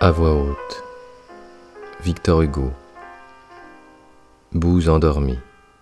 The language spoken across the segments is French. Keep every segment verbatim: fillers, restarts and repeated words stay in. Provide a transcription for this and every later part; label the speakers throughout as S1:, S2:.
S1: À voix haute. Victor Hugo. Booz endormi.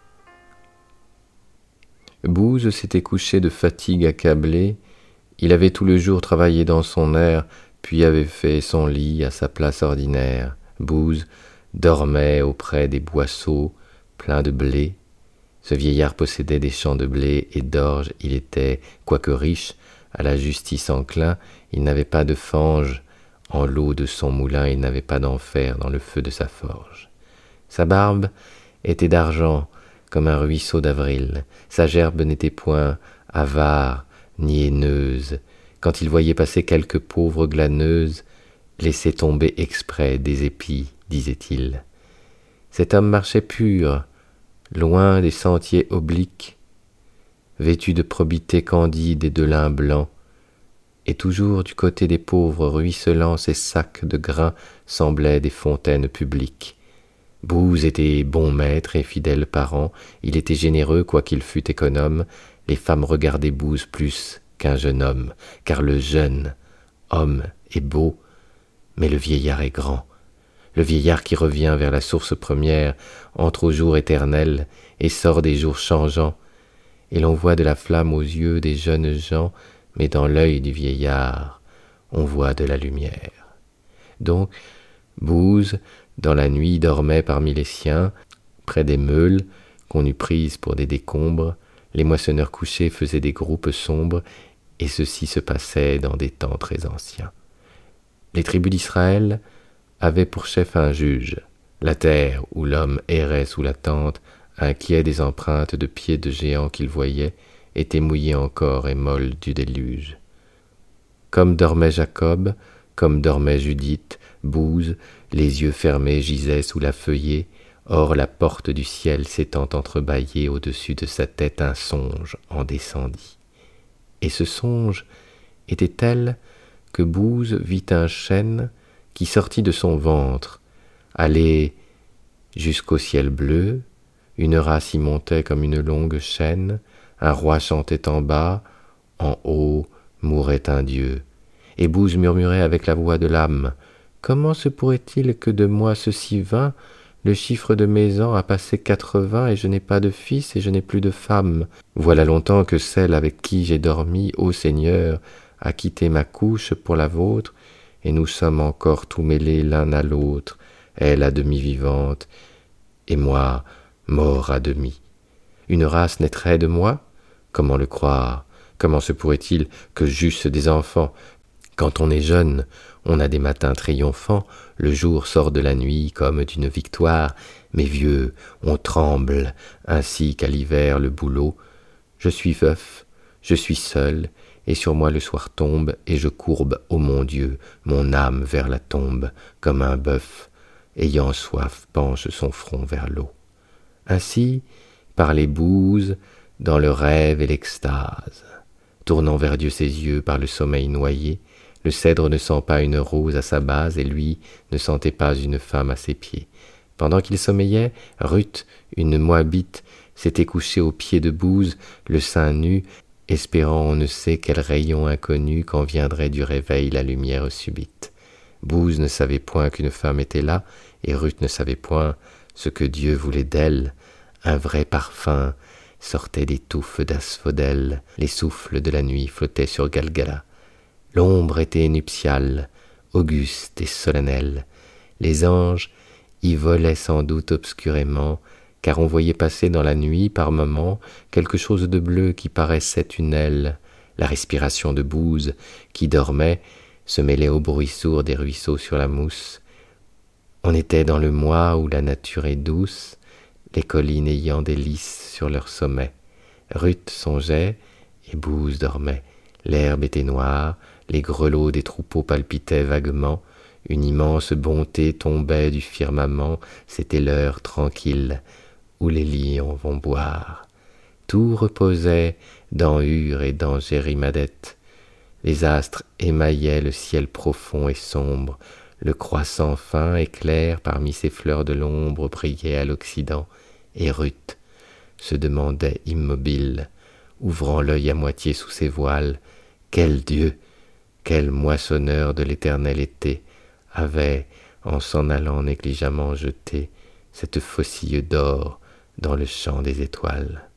S1: Booz s'était couché de fatigue accablé. Il avait tout le jour travaillé dans son air, puis avait fait son lit à sa place ordinaire. Booz dormait auprès des boisseaux pleins de blé. Ce vieillard possédait des champs de blé et d'orge. Il était, quoique riche, à la justice enclin. Il n'avait pas de fange en l'eau de son moulin, il n'avait pas d'enfer dans le feu de sa forge. Sa barbe était d'argent comme un ruisseau d'avril. Sa gerbe n'était point avare ni haineuse. Quand il voyait passer quelques pauvres glaneuses, laissait tomber exprès des épis, disait-il. Cet homme marchait pur, loin des sentiers obliques, vêtu de probité candide et de lin blanc, et toujours du côté des pauvres ruisselants ses sacs de grains semblaient des fontaines publiques. Booz était bon maître et fidèle parent, il était généreux quoiqu'il fût économe. Les femmes regardaient Booz plus qu'un jeune homme, car le jeune homme est beau, mais le vieillard est grand. Le vieillard qui revient vers la source première entre au jour éternel et sort des jours changeants, et l'on voit de la flamme aux yeux des jeunes gens, mais dans l'œil du vieillard, on voit de la lumière. Donc, Booz, dans la nuit, dormait parmi les siens, près des meules qu'on eût prises pour des décombres. Les moissonneurs couchés faisaient des groupes sombres, et ceci se passait dans des temps très anciens. Les tribus d'Israël avaient pour chef un juge. La terre où l'homme errait sous la tente, inquiet des empreintes de pieds de géants qu'il voyait, était mouillée encore et molle du déluge. Comme dormait Jacob, comme dormait Judith, Booz, les yeux fermés, gisait sous la feuillée. Or la porte du ciel s'étant entrebâillée au-dessus de sa tête, un songe en descendit. Et ce songe était tel que Booz vit un chêne qui sortit de son ventre, allait jusqu'au ciel bleu, une race y montait comme une longue chaîne, un roi chantait en bas, en haut mourait un dieu. Et Booz murmurait avec la voix de l'âme, « Comment se pourrait-il que de moi ceci vint? Le chiffre de mes ans a passé quatre-vingts, et je n'ai pas de fils, et je n'ai plus de femme. Voilà longtemps que celle avec qui j'ai dormi, ô Seigneur, a quitté ma couche pour la vôtre, et nous sommes encore tout mêlés l'un à l'autre, elle à demi vivante, et moi mort à demi. Une race naîtrait de moi? Comment le croire? Comment se pourrait-il que j'eusse des enfants? Quand on est jeune, on a des matins triomphants, le jour sort de la nuit comme d'une victoire, mais vieux, on tremble, ainsi qu'à l'hiver le bouleau. Je suis veuf, je suis seul, et sur moi le soir tombe, et je courbe, ô mon Dieu, mon âme vers la tombe, comme un bœuf, ayant soif, penche son front vers l'eau. Ainsi parlait Booz dans le rêve et l'extase. Tournant vers Dieu ses yeux par le sommeil noyé, le cèdre ne sent pas une rose à sa base, et lui ne sentait pas une femme à ses pieds. Pendant qu'il sommeillait, Ruth, une Moabite, s'était couchée aux pieds de Booz, le sein nu, espérant on ne sait quel rayon inconnu quand viendrait du réveil la lumière subite. Booz ne savait point qu'une femme était là, et Ruth ne savait point ce que Dieu voulait d'elle. Un vrai parfum sortait des touffes d'asphodèle, les souffles de la nuit flottaient sur Galgala. L'ombre était nuptiale, auguste et solennelle. Les anges y volaient sans doute obscurément, car on voyait passer dans la nuit par moments quelque chose de bleu qui paraissait une aile. La respiration de Booz, qui dormait, se mêlait au bruit sourd des ruisseaux sur la mousse. On était dans le mois où la nature est douce, les collines ayant des lys sur leur sommet. Ruth songeait, et Booz dormait. L'herbe était noire, les grelots des troupeaux palpitaient vaguement, une immense bonté tombait du firmament, c'était l'heure tranquille où les lions vont boire. Tout reposait dans Ur et dans Jérimadette. Les astres émaillaient le ciel profond et sombre, le croissant fin et clair parmi ces fleurs de l'ombre brillait à l'Occident, et Ruth se demandait immobile, ouvrant l'œil à moitié sous ses voiles, quel Dieu, quel moissonneur de l'éternel été avait, en s'en allant négligemment, jeté cette faucille d'or dans le champ des étoiles.